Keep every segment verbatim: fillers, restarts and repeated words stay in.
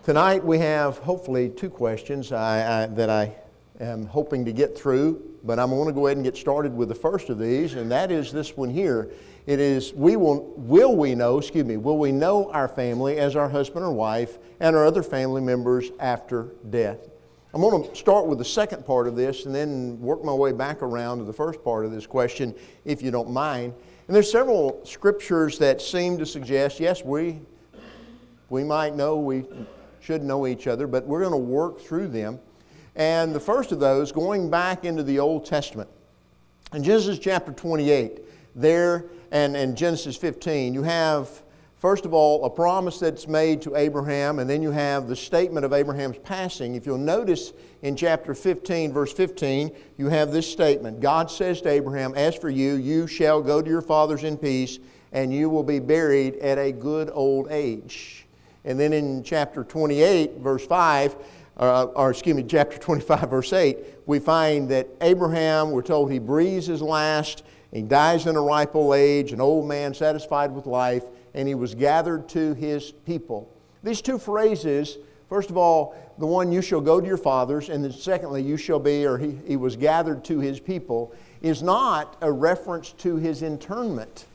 Tonight we have hopefully two questions I, I, that I am hoping to get through, but I'm going to go ahead and get started with the first of these, and that is this one here. It is, we will, will we know, excuse me, will we know our family as our husband or wife and our other family members after death? I'm going to start with the second part of this and then work my way back around to the first part of this question, if you don't mind. And there's several scriptures that seem to suggest, yes, we, we might know, we should know each other, but we're going to work through them. And the first of those, going back into the Old Testament. In Genesis chapter twenty-eight, there and, and Genesis fifteen, you have, first of all, a promise that's made to Abraham, and then you have the statement of Abraham's passing. If you'll notice in chapter fifteen, verse fifteen, you have this statement. God says to Abraham, "As for you, you shall go to your fathers in peace, and you will be buried at a good old age." And then in chapter twenty-eight, verse five, uh, or excuse me, chapter twenty-five, verse eight, we find that Abraham, we're told he breathes his last, he dies in a ripe old age, an old man satisfied with life, and he was gathered to his people. These two phrases, first of all, the one, "you shall go to your fathers," and then secondly, "you shall be," or he, he was gathered to his people, is not a reference to his internment.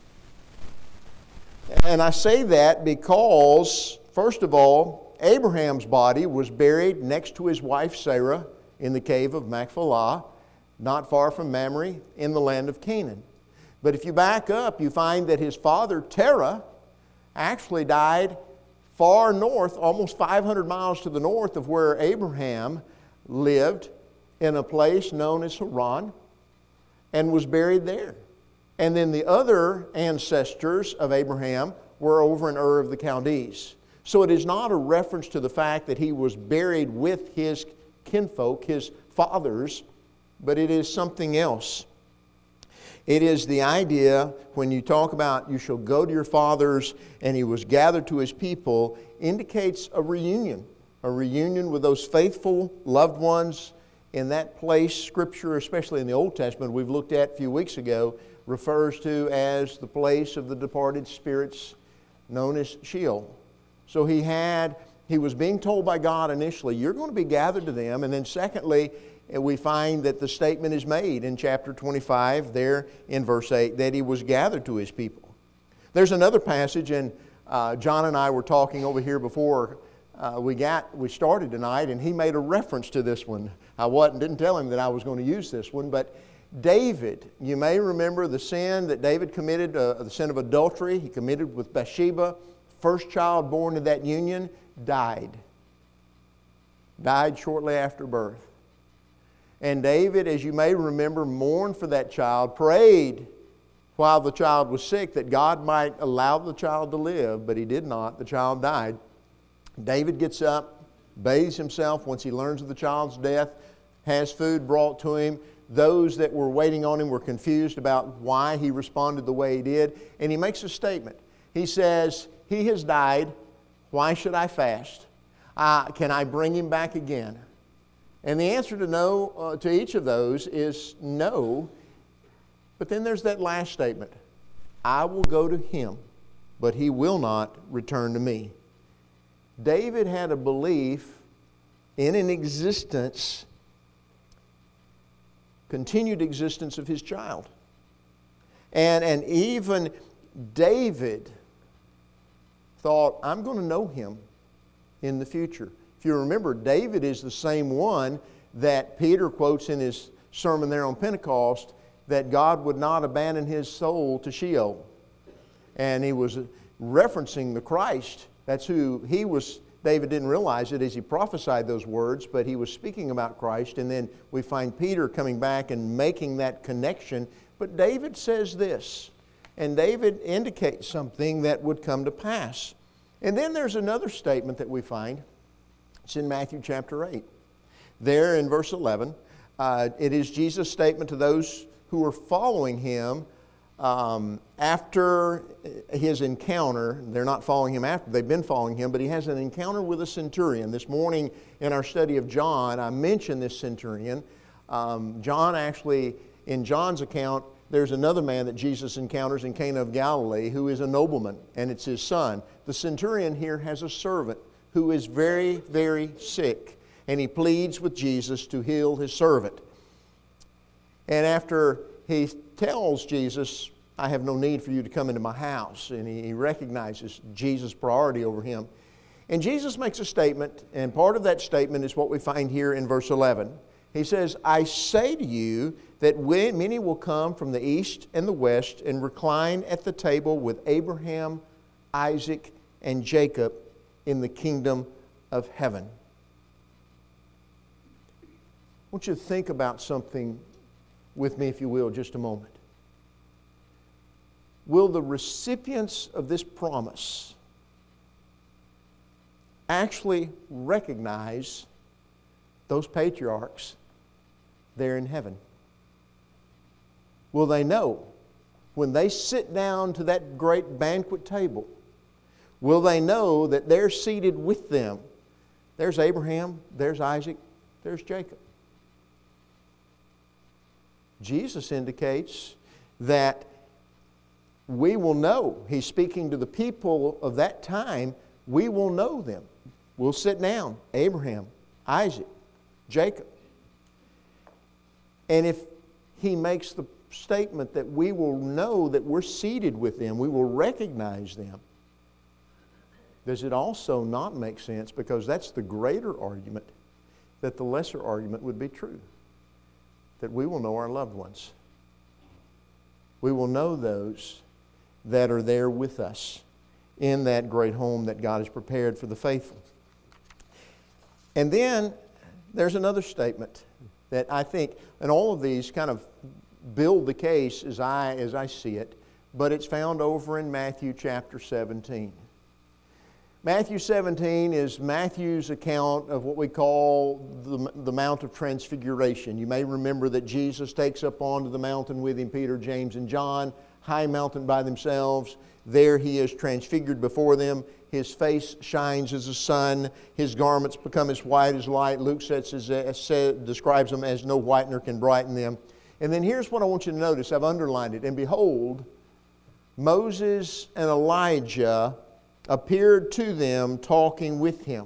And I say that because, first of all, Abraham's body was buried next to his wife Sarah in the cave of Machpelah, not far from Mamre, in the land of Canaan. But if you back up, you find that his father Terah actually died far north, almost five hundred miles to the north of where Abraham lived, in a place known as Haran, and was buried there. And then the other ancestors of Abraham were over in Ur of the Chaldees. So it is not a reference to the fact that he was buried with his kinfolk, his fathers, but it is something else. It is the idea, when you talk about "you shall go to your fathers," and he was gathered to his people, indicates a reunion. A reunion with those faithful loved ones in that place. Scripture, especially in the Old Testament, we've looked at a few weeks ago, refers to as the place of the departed spirits known as Sheol. So he had, he was being told by God initially, you're going to be gathered to them. And then secondly, we find that the statement is made in chapter twenty-five, there in verse eight, that he was gathered to his people. There's another passage, and uh, John and I were talking over here before uh, we got we started tonight, and he made a reference to this one. I wasn't, didn't tell him that I was going to use this one, but David, you may remember the sin that David committed, uh, the sin of adultery. He committed with Bathsheba. First child born in that union died. Died shortly after birth. And David, as you may remember, mourned for that child, prayed while the child was sick that God might allow the child to live, but he did not. The child died. David gets up, bathes himself once he learns of the child's death, has food brought to him. Those that were waiting on him were confused about why he responded the way he did. And he makes a statement. He says, "He has died. Why should I fast? Uh, can I bring him back again?" And the answer to no uh, to each of those is no. But then there's that last statement. "I will go to him, but he will not return to me." David had a belief in an existence, continued existence of his child. And, and even David thought, I'm going to know him in the future. If you remember, David is the same one that Peter quotes in his sermon there on Pentecost, that God would not abandon his soul to Sheol. And he was referencing the Christ. That's who he was. David didn't realize it as he prophesied those words, but he was speaking about Christ. And then we find Peter coming back and making that connection. But David says this, and David indicates something that would come to pass. And then there's another statement that we find. It's in Matthew chapter eight. There in verse eleven, uh, it is Jesus' statement to those who are following him um, after his encounter. They're not following him after, they've been following him, but he has an encounter with a centurion. This morning in our study of John, I mentioned this centurion. Um, John actually, in John's account, there's another man that Jesus encounters in Cana of Galilee who is a nobleman, and it's his son. The centurion here has a servant who is very, very sick. And he pleads with Jesus to heal his servant. And after he tells Jesus, I have no need for you to come into my house, and he recognizes Jesus' priority over him. And Jesus makes a statement, and part of that statement is what we find here in verse eleven. He says, I say to you that many will come from the east and the west and recline at the table with Abraham, Isaac, and Jacob in the kingdom of heaven. I want you to think about something with me, if you will, just a moment. Will the recipients of this promise actually recognize those patriarchs there in heaven? Will they know when they sit down to that great banquet table, will they know that they're seated with them? There's Abraham, there's Isaac, there's Jacob. Jesus indicates that we will know. He's speaking to the people of that time. We will know them. We'll sit down. Abraham, Isaac, Jacob. And if he makes the statement that we will know that we're seated with them, we will recognize them, does it also not make sense? Because that's the greater argument, that the lesser argument would be true. That we will know our loved ones. We will know those that are there with us in that great home that God has prepared for the faithful. And then there's another statement that I think, and all of these kind of build the case as I, as I see it, but it's found over in Matthew chapter seventeen. Matthew seventeen is Matthew's account of what we call the, the Mount of Transfiguration. You may remember that Jesus takes up onto the mountain with him Peter, James, and John, high mountain by themselves. There he is transfigured before them. His face shines as the sun. His garments become as white as light. Luke says, says, describes them as no whitener can brighten them. And then here's what I want you to notice. I've underlined it. And behold, Moses and Elijah appeared to them talking with him.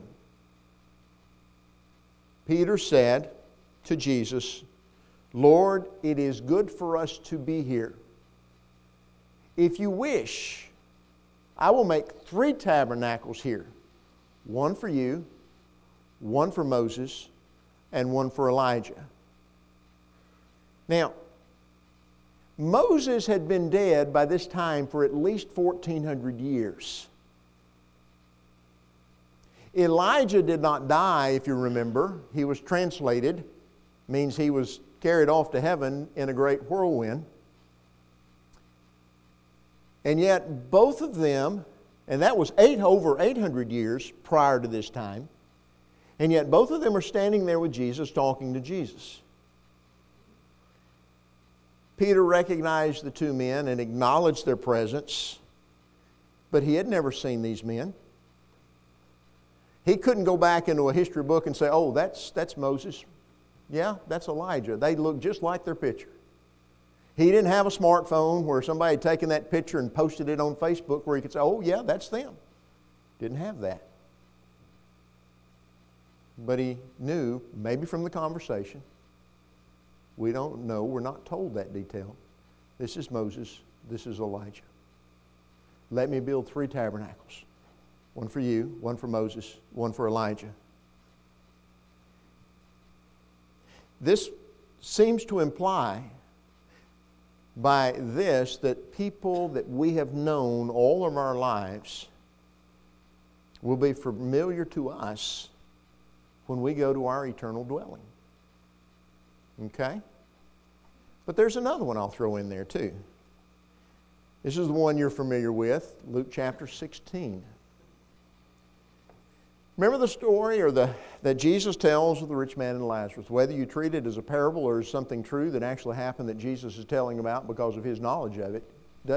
Peter said to Jesus, Lord, it is good for us to be here. If you wish, I will make three tabernacles here. One for you, one for Moses, and one for Elijah. Now, Moses had been dead by this time for at least fourteen hundred years. Elijah did not die, if you remember. He was translated. Means he was carried off to heaven in a great whirlwind. And yet both of them, and that was eight, over eight hundred years prior to this time, and yet both of them are standing there with Jesus, talking to Jesus. Peter recognized the two men and acknowledged their presence, but he had never seen these men. He couldn't go back into a history book and say, oh, that's, that's Moses. Yeah, that's Elijah. They look just like their picture. He didn't have a smartphone where somebody had taken that picture and posted it on Facebook where he could say, oh, yeah, that's them. Didn't have that. But he knew, maybe from the conversation, we don't know, we're not told that detail. This is Moses, this is Elijah. Let me build three tabernacles. One for you, one for Moses, one for Elijah. This seems to imply by this that people that we have known all of our lives will be familiar to us when we go to our eternal dwelling. Okay? But there's another one I'll throw in there too. This is the one you're familiar with, Luke chapter sixteen. Remember the story or the that Jesus tells of the rich man and Lazarus? Whether you treat it as a parable or as something true that actually happened that Jesus is telling about because of his knowledge of it, does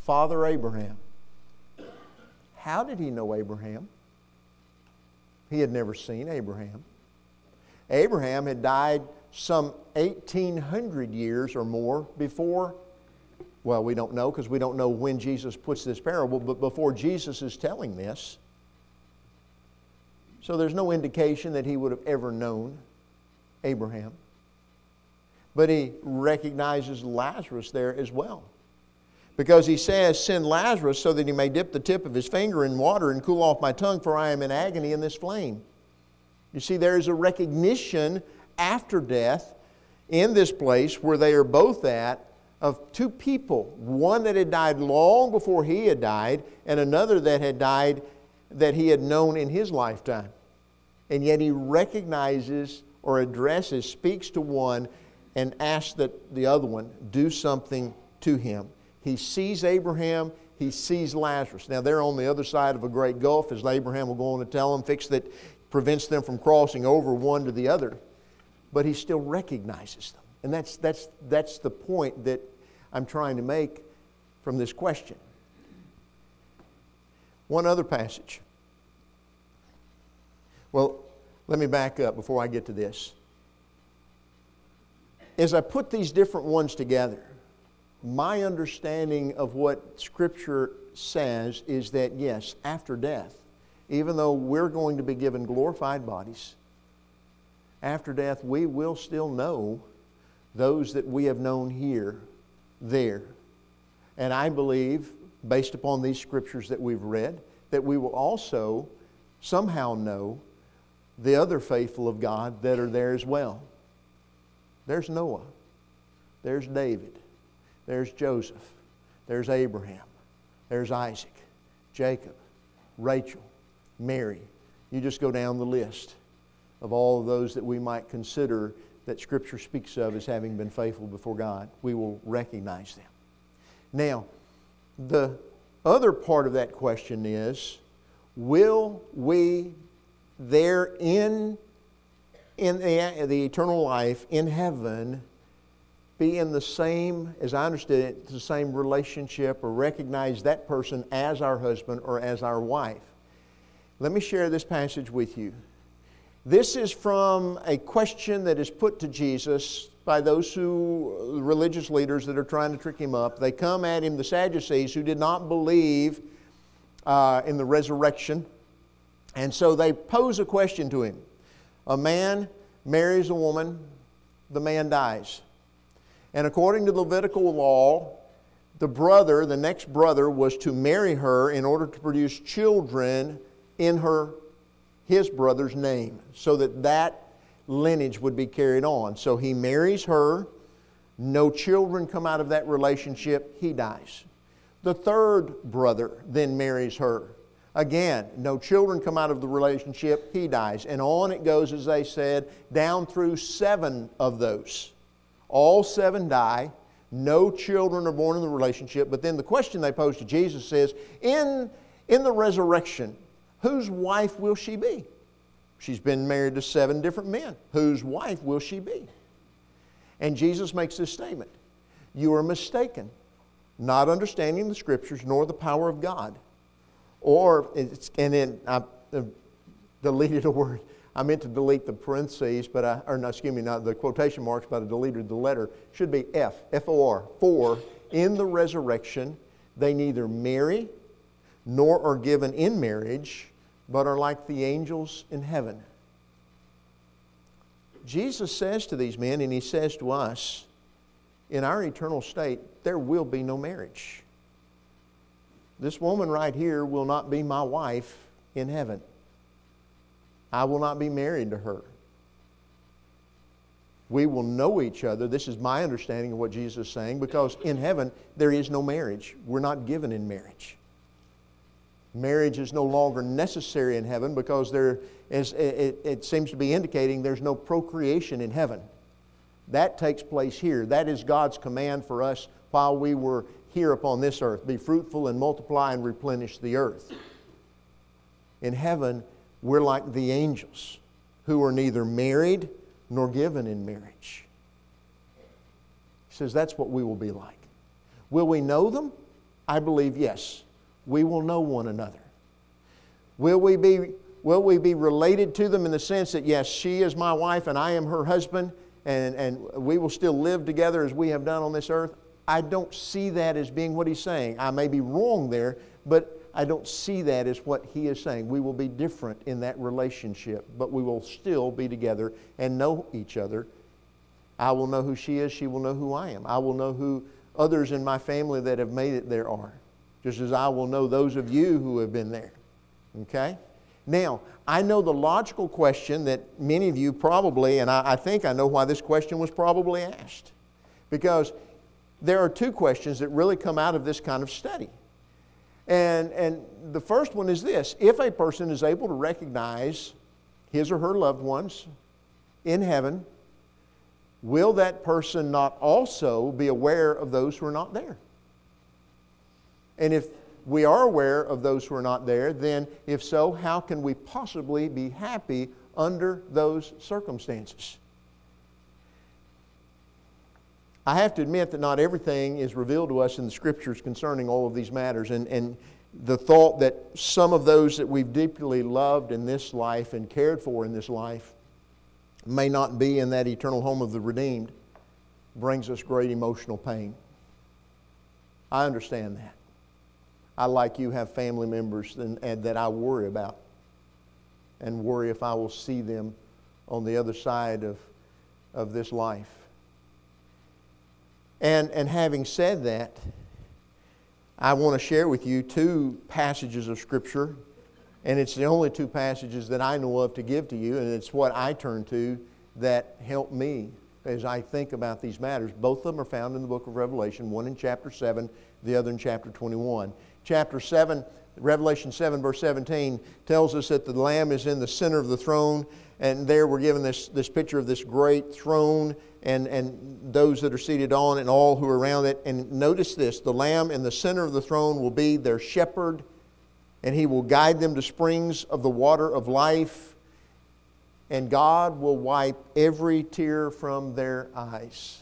Father Abraham. How did he know Abraham? He had never seen Abraham. Abraham had died some eighteen hundred years or more before, well, we don't know because we don't know when Jesus puts this parable, but before Jesus is telling this. So there's no indication that he would have ever known Abraham. But he recognizes Lazarus there as well. Because he says, send Lazarus so that he may dip the tip of his finger in water and cool off my tongue, for I am in agony in this flame. You see, there is a recognition after death in this place where they are both at of two people. One that had died long before he had died, and another that had died that he had known in his lifetime. And yet he recognizes or addresses, speaks to one, and asks that the other one do something to him. He sees Abraham, he sees Lazarus. Now they're on the other side of a great gulf, as Abraham will go on to tell them, fix that prevents them from crossing over one to the other. But he still recognizes them. And that's, that's, that's the point that I'm trying to make from this question. One other passage. Well, let me back up before I get to this. As I put these different ones together, my understanding of what Scripture says is that, yes, after death, even though we're going to be given glorified bodies, after death we will still know those that we have known here, there. And I believe, based upon these Scriptures that we've read, that we will also somehow know the other faithful of God that are there as well. There's Noah. There's David. There's Joseph. There's Abraham. There's Isaac, Jacob, Rachel, Mary. You just go down the list of all of those that we might consider that Scripture speaks of as having been faithful before God. We will recognize them. Now, the other part of that question is, will we there in, in the, the eternal life in heaven be in the same, as I understood it, the same relationship or recognize that person as our husband or as our wife? Let me share this passage with you. This is from a question that is put to Jesus by those who, religious leaders that are trying to trick him up. They come at him, the Sadducees, who did not believe uh, in the resurrection. And so they pose a question to him. A man marries a woman, the man dies. And according to the Levitical law, the brother, the next brother, was to marry her in order to produce children in her, his brother's name, so that that lineage would be carried on. So he marries her, no children come out of that relationship, he dies. The third brother then marries her. Again, no children come out of the relationship, he dies. And on it goes, as they said, down through seven of those. All seven die. No children are born in the relationship. But then the question they pose to Jesus says, in, in the resurrection, whose wife will she be? She's been married to seven different men. Whose wife will she be? And Jesus makes this statement. You are mistaken, not understanding the Scriptures nor the power of God. Or, it's, and then I uh, deleted a word. I meant to delete the parentheses, but I, or no, excuse me, not the quotation marks, but I deleted the letter. Should be F, F O R. For in the resurrection they neither marry nor are given in marriage, but are like the angels in heaven. Jesus says to these men, and He says to us, in our eternal state, there will be no marriage. This woman right here will not be my wife in heaven. I will not be married to her. We will know each other. This is my understanding of what Jesus is saying, because in heaven there is no marriage. We're not given in marriage. Marriage is no longer necessary in heaven because there is, it, it seems to be indicating there's no procreation in heaven. That takes place here. That is God's command for us while we were here upon this earth. Be fruitful and multiply and replenish the earth. In heaven, we're like the angels who are neither married nor given in marriage. He says that's what we will be like. Will we know them? I believe, yes, we will know one another. Will we be, will we be related to them in the sense that, yes, she is my wife and I am her husband, and, and we will still live together as we have done on this earth? I don't see that as being what he's saying. I may be wrong there, but I don't see that as what he is saying. We will be different in that relationship, but we will still be together and know each other. I will know who she is. She will know who I am. I will know who others in my family that have made it there are, just as I will know those of you who have been there. Okay? Now, I know the logical question that many of you probably, and I, I think I know why this question was probably asked. Because there are two questions that really come out of this kind of study. And, and the first one is this: if a person is able to recognize his or her loved ones in heaven, will that person not also be aware of those who are not there? And if we are aware of those who are not there, then if so, how can we possibly be happy under those circumstances? I have to admit that not everything is revealed to us in the Scriptures concerning all of these matters. And, and the thought that some of those that we've deeply loved in this life and cared for in this life may not be in that eternal home of the redeemed brings us great emotional pain. I understand that. I, like you, have family members and, and that I worry about and worry if I will see them on the other side of, of this life. And, and having said that, I want to share with you two passages of Scripture, and it's the only two passages that I know of to give to you, and it's what I turn to that help me as I think about these matters. Both of them are found in the book of Revelation, one in chapter seven, the other in chapter twenty-one. Chapter seven, Revelation seven, verse seventeen, tells us that the Lamb is in the center of the throne, and there we're given this, this picture of this great throne and, and those that are seated on it and all who are around it. And notice this: the Lamb in the center of the throne will be their shepherd, and He will guide them to springs of the water of life, and God will wipe every tear from their eyes.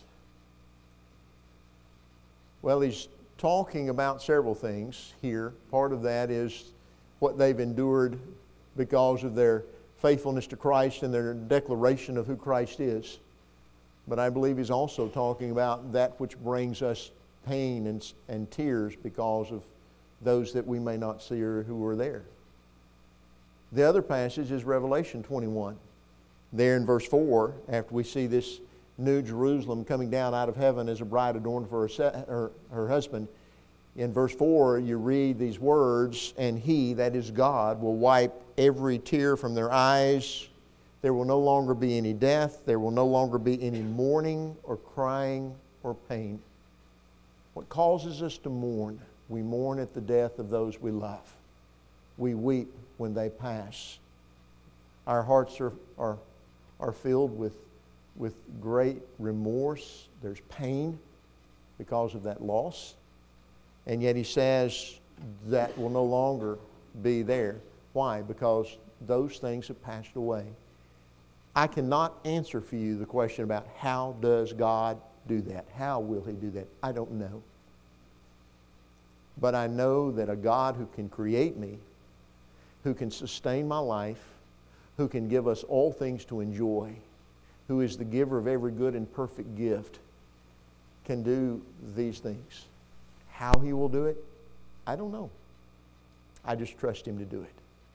Well, He's talking about several things here. Part of that is what they've endured because of their faithfulness to Christ and their declaration of who Christ is. But I believe He's also talking about that which brings us pain and, and tears because of those that we may not see or who are there. The other passage is Revelation twenty-one. There in verse four, after we see this New Jerusalem coming down out of heaven as a bride adorned for her, se- her, her husband, in verse four you read these words, "And He," that is God, "will wipe every tear from their eyes. There will no longer be any death. There will no longer be any mourning or crying or pain." What causes us to mourn? We mourn at the death of those we love. We weep when they pass. Our hearts are, are, are filled with, with great remorse. There's pain because of that loss. And yet He says that will no longer be there. Why? Because those things have passed away. I cannot answer for you the question about how does God do that? How will He do that? I don't know. But I know that a God who can create me, who can sustain my life, who can give us all things to enjoy, who is the giver of every good and perfect gift, can do these things. How He will do it, I don't know. I just trust Him to do it.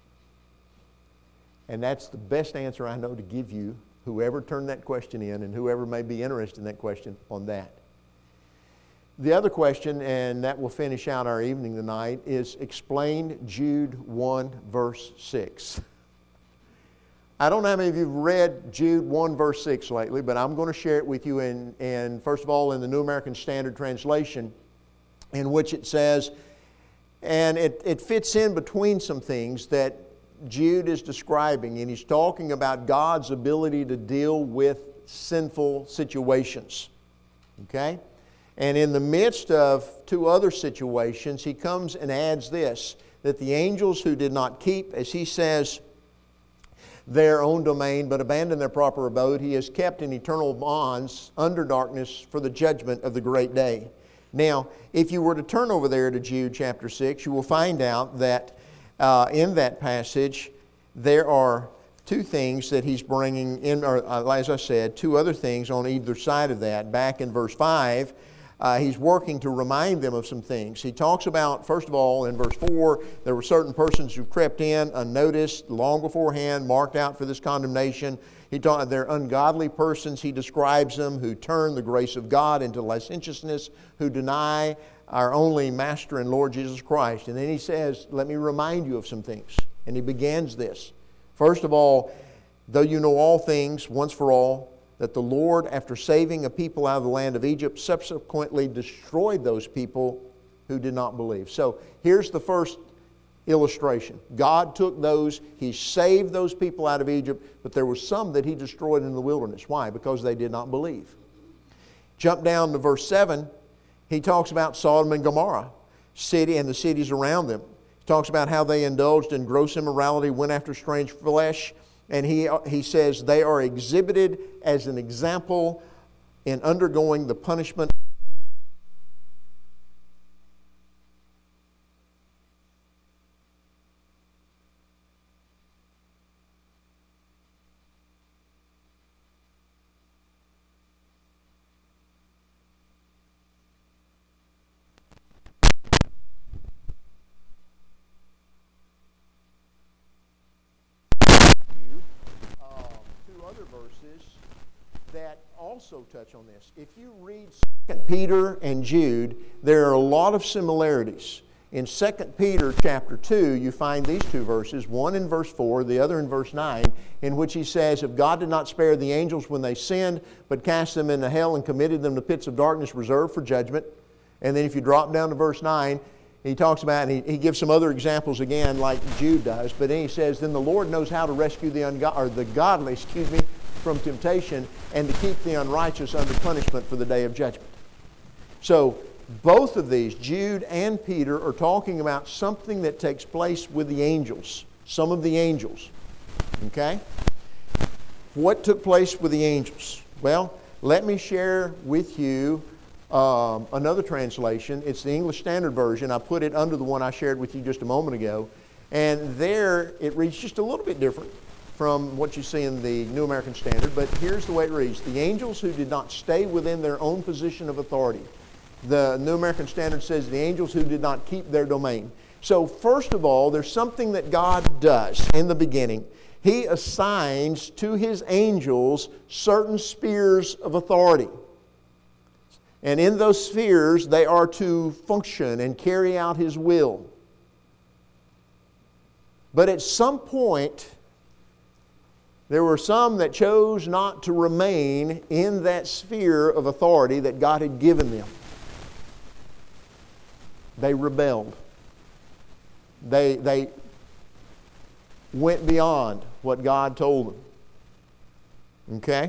And that's the best answer I know to give you, whoever turned that question in and whoever may be interested in that question on that. The other question, and that will finish out our evening tonight, is explain Jude one verse six. I don't know how many of you have read Jude one verse six lately, but I'm going to share it with you in, in first of all in the New American Standard Translation, in which it says, and it, it fits in between some things that Jude is describing, and he's talking about God's ability to deal with sinful situations. Okay? And in the midst of two other situations, he comes and adds this, that the angels who did not keep, as he says, their own domain, but abandoned their proper abode, He has kept in eternal bonds under darkness for the judgment of the great day. Now, if you were to turn over there to Jude chapter six, you will find out that uh, in that passage there are two things that he's bringing in, or uh, as I said, two other things on either side of that. Back in verse five, uh, he's working to remind them of some things. He talks about, first of all, in verse four, there were certain persons who crept in unnoticed long beforehand, marked out for this condemnation. He taught they're ungodly persons, he describes them, who turn the grace of God into licentiousness, who deny our only Master and Lord Jesus Christ. And then he says, let me remind you of some things. And he begins this. First of all, though you know all things once for all, that the Lord, after saving a people out of the land of Egypt, subsequently destroyed those people who did not believe. So here's the first illustration. God took those, He saved those people out of Egypt, but there were some that He destroyed in the wilderness. Why? Because they did not believe. Jump down to verse seven. He talks about Sodom and Gomorrah, city and the cities around them. He talks about how they indulged in gross immorality, went after strange flesh, and he, he says they are exhibited as an example in undergoing the punishment that also touch on this. If you read Second Peter and Jude, there are a lot of similarities. In Second Peter chapter two, you find these two verses, one in verse four, the other in verse nine, in which he says, if God did not spare the angels when they sinned, but cast them into hell and committed them to pits of darkness reserved for judgment. And then if you drop down to verse nine, he talks about, and he, he gives some other examples again, like Jude does, but then he says, then the Lord knows how to rescue the ungo- or the godly, excuse me, from temptation, and to keep the unrighteous under punishment for the day of judgment. So both of these, Jude and Peter, are talking about something that takes place with the angels. Some of the angels. Okay? What took place with the angels? Well, let me share with you um, another translation. It's the English Standard Version. I put it under the one I shared with you just a moment ago. And there it reads just a little bit different from what you see in the New American Standard, but here's the way it reads. The angels who did not stay within their own position of authority. The New American Standard says the angels who did not keep their domain. So first of all, there's something that God does in the beginning. He assigns to His angels certain spheres of authority. And in those spheres, they are to function and carry out His will. But at some point, there were some that chose not to remain in that sphere of authority that God had given them. They rebelled. They, they went beyond what God told them. Okay?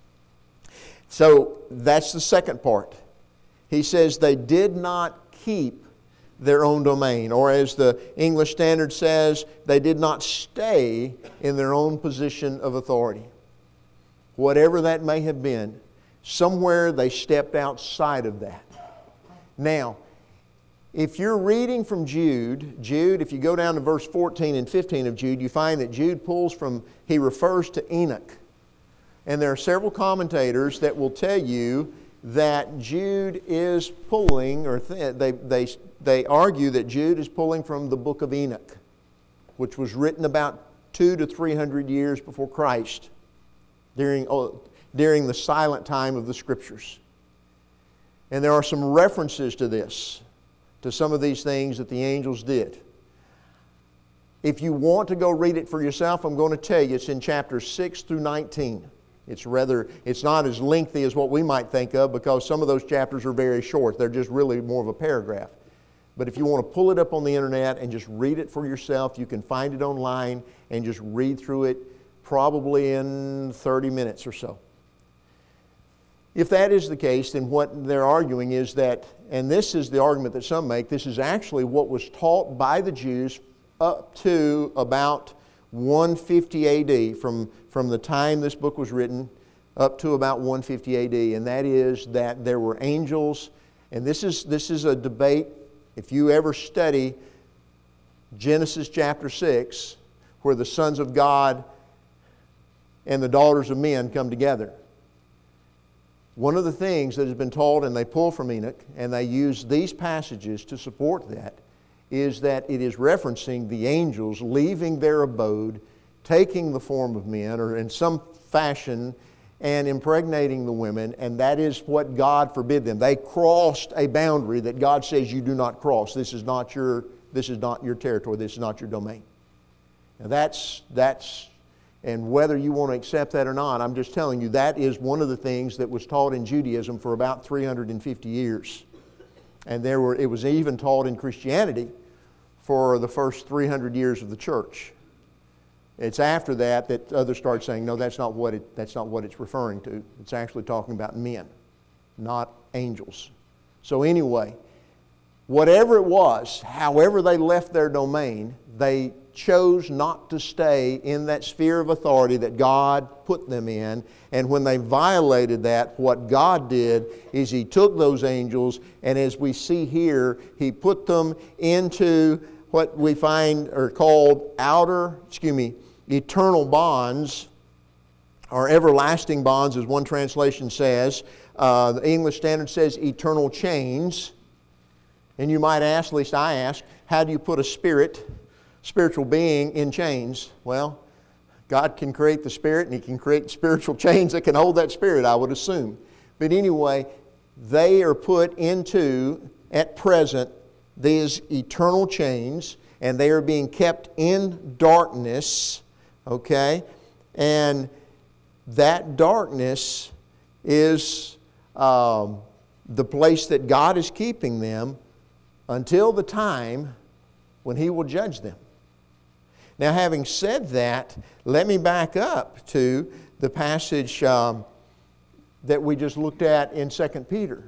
So that's the second part. He says they did not keep their own domain, or as the English Standard says, they did not stay in their own position of authority. Whatever that may have been, somewhere they stepped outside of that. Now, if you're reading from Jude, Jude, if you go down to verse fourteen and fifteen of Jude, you find that Jude pulls from, he refers to Enoch. And there are several commentators that will tell you that Jude is pulling, or th- they, they, they argue that Jude is pulling from the book of Enoch, which was written about two to three hundred years before Christ, during, oh, during the silent time of the Scriptures. And there are some references to this, to some of these things that the angels did. If you want to go read it for yourself, I'm going to tell you it's in chapters six through nineteen. It's rather, it's not as lengthy as what we might think of, because some of those chapters are very short. They're just really more of a paragraph. But if you want to pull it up on the internet and just read it for yourself, you can find it online and just read through it probably in thirty minutes or so. If that is the case, then what they're arguing is that, and this is the argument that some make, this is actually what was taught by the Jews up to about one fifty A D, from, from the time this book was written up to about one fifty A D, and that is that there were angels And this is, this is a debate, if you ever study Genesis chapter six, where the sons of God and the daughters of men come together. One of the things that has been taught, and they pull from Enoch, and they use these passages to support that, is that it is referencing the angels leaving their abode, taking the form of men, or in some fashion, and impregnating the women, and that is what God forbid them. They crossed a boundary that God says you do not cross. This is not your, this is not your territory. This is not your domain. Now that's, that's, and whether you want to accept that or not, I'm just telling you, that is one of the things that was taught in Judaism for about three hundred fifty years. And there were, it was even taught in Christianity for the first three hundred years of the church. It's after that that others start saying, no, that's not what it, that's not what it's referring to. It's actually talking about men, not angels. So anyway, whatever it was, however they left their domain, they chose not to stay in that sphere of authority that God put them in. And when they violated that, what God did is He took those angels, and as we see here, He put them into what we find are called outer, excuse me, eternal bonds, or everlasting bonds, as one translation says. Uh, the English Standard says eternal chains. And you might ask, at least I ask, how do you put a spirit, spiritual being in chains? Well, God can create the spirit, and He can create spiritual chains that can hold that spirit, I would assume. But anyway, they are put into, at present, these eternal chains, and they are being kept in darkness, okay? And that darkness is um, the place that God is keeping them until the time when He will judge them. Now, having said that, let me back up to the passage um, that we just looked at in Second Peter.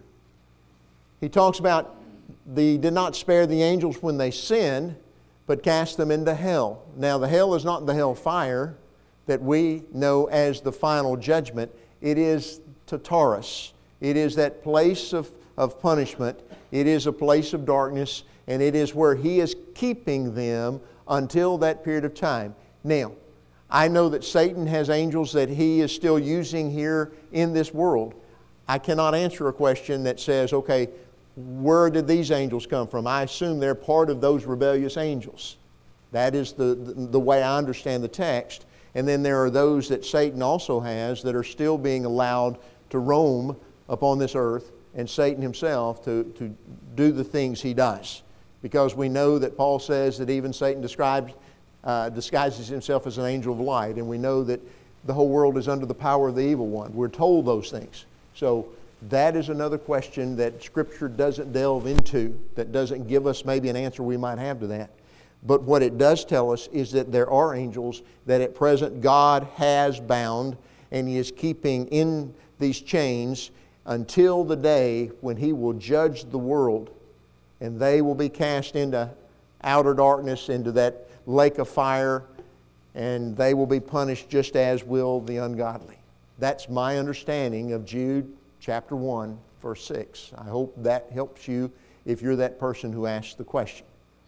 He talks about He did not spare the angels when they sinned, but cast them into hell. Now, the hell is not the hell fire that we know as the final judgment. It is Tartarus. It is that place of, of punishment. It is a place of darkness, and it is where He is keeping them until that period of time. Now, I know that Satan has angels that he is still using here in this world. I cannot answer a question that says, okay, where did these angels come from? I assume they're part of those rebellious angels. That is the, the, the way I understand the text. And then there are those that Satan also has that are still being allowed to roam upon this earth, and Satan himself to, to do the things he does. Because we know that Paul says that even Satan describes, uh, disguises himself as an angel of light, and we know that the whole world is under the power of the evil one. We're told those things. So that is another question that Scripture doesn't delve into, that doesn't give us maybe an answer we might have to that. But what it does tell us is that there are angels that at present God has bound, and He is keeping in these chains until the day when He will judge the world, and they will be cast into outer darkness, into that lake of fire, and they will be punished just as will the ungodly. That's my understanding of Jude chapter one, verse six. I hope that helps you if you're that person who asked the question.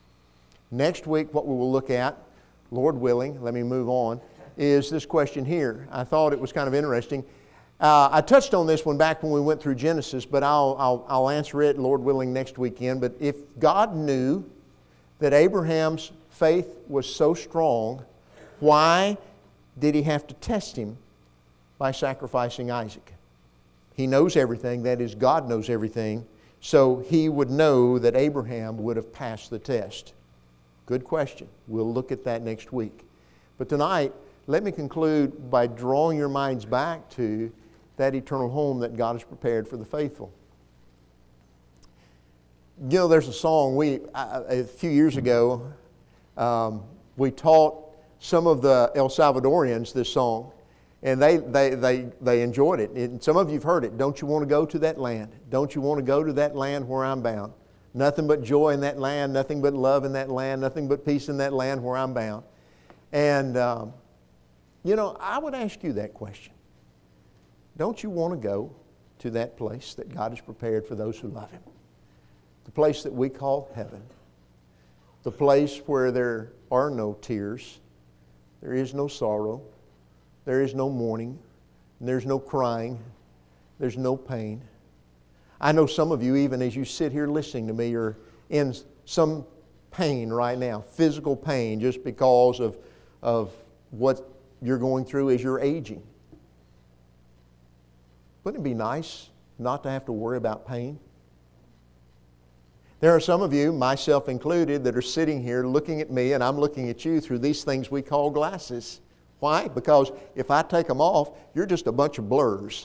Next week, what we will look at, Lord willing, let me move on, is this question here. I thought it was kind of interesting. Uh, I touched on this one back when we went through Genesis, but I'll, I'll, I'll answer it, Lord willing, next weekend. But if God knew that Abraham's faith was so strong, why did He have to test him by sacrificing Isaac? He knows everything. That is, God knows everything. So He would know that Abraham would have passed the test. Good question. We'll look at that next week. But tonight, let me conclude by drawing your minds back to that eternal home that God has prepared for the faithful. You know, there's a song, we a few years ago, um, we taught some of the El Salvadorians this song, and they, they, they, they enjoyed it. And some of you have heard it. Don't you want to go to that land? Don't you want to go to that land where I'm bound? Nothing but joy in that land, nothing but love in that land, nothing but peace in that land where I'm bound. And, um, you know, I would ask you that question. Don't you want to go to that place that God has prepared for those who love Him? the place that we call heaven, the place where there are no tears, there is no sorrow, there is no mourning, and there's no crying, there's no pain. I know some of you, even as you sit here listening to me, are in some pain right now, physical pain, just because of, of what you're going through as you're aging. Wouldn't it be nice not to have to worry about pain? There are some of you, myself included, that are sitting here looking at me, and I'm looking at you through these things we call glasses. Why? Because if I take them off, you're just a bunch of blurs.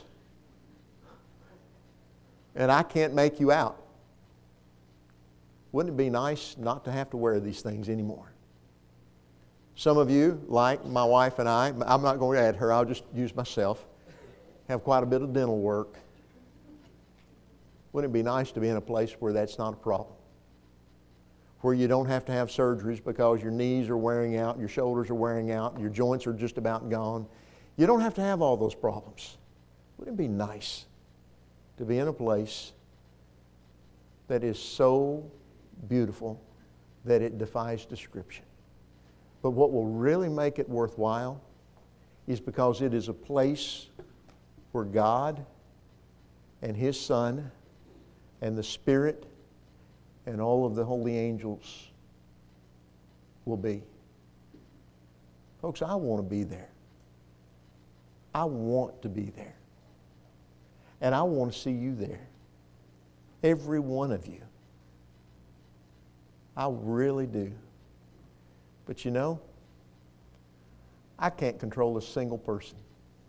And I can't make you out. Wouldn't it be nice not to have to wear these things anymore? Some of you, like my wife and I, I'm not going to add her, I'll just use myself, have quite a bit of dental work. Wouldn't it be nice to be in a place where that's not a problem? Where you don't have to have surgeries because your knees are wearing out, your shoulders are wearing out, your joints are just about gone. You don't have to have all those problems. Wouldn't it be nice to be in a place that is so beautiful that it defies description? But what will really make it worthwhile is because it is a place where God and His Son and the Spirit and all of the holy angels will be. Folks, I want to be there. I want to be there. And I want to see you there. Every one of you. I really do. But you know, I can't control a single person.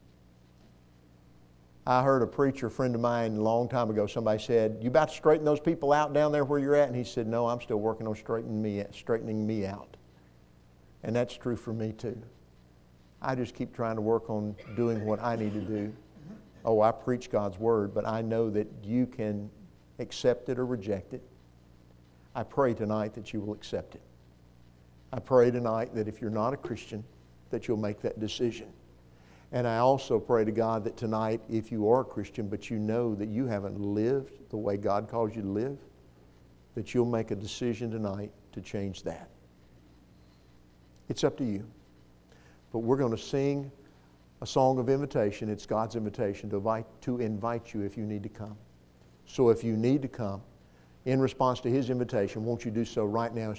I heard a preacher friend of mine a long time ago, somebody said, "You about to straighten those people out down there where you're at?" And he said, "No, I'm still working on straightening me, straightening me out." And that's true for me too. I just keep trying to work on doing what I need to do. Oh, I preach God's Word, but I know that you can accept it or reject it. I pray tonight that you will accept it. I pray tonight that if you're not a Christian, that you'll make that decision. And I also pray to God that tonight, if you are a Christian, but you know that you haven't lived the way God calls you to live, that you'll make a decision tonight to change that. It's up to you. But we're going to sing a song of invitation. It's God's invitation to invite, to invite you if you need to come. So if you need to come in response to His invitation, won't you do so right now?